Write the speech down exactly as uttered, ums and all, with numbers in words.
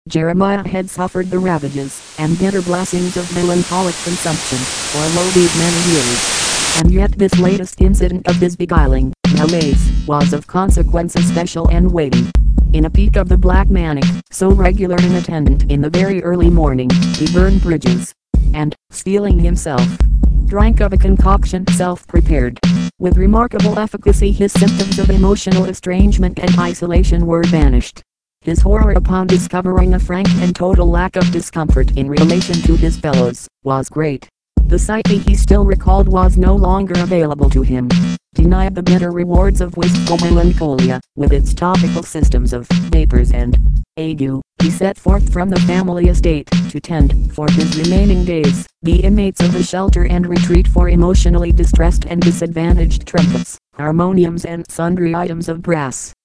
Jeremiah had suffered the ravages and bitter blessings of melancholic consumption for lo these many years. And yet this latest incident of his beguiling malaise was of consequences special and weighty. In a peak of the black manic, so regular an attendant in the very early morning, he burned bridges, and, steeling himself, drank of a concoction self-prepared. With remarkable efficacy his symptoms of emotional estrangement and isolation were banished. His horror upon discovering a frank and total lack of discomfort in relation to his fellows, was great. The psyche he still recalled was no longer available to him. Denied the bitter rewards of wistful melancholia, with its topical systems of vapors and ague, he set forth from the family estate, to tend, for his remaining days, the inmates of a shelter and retreat for emotionally distressed and disadvantaged trumpets, harmoniums and sundry items of brass.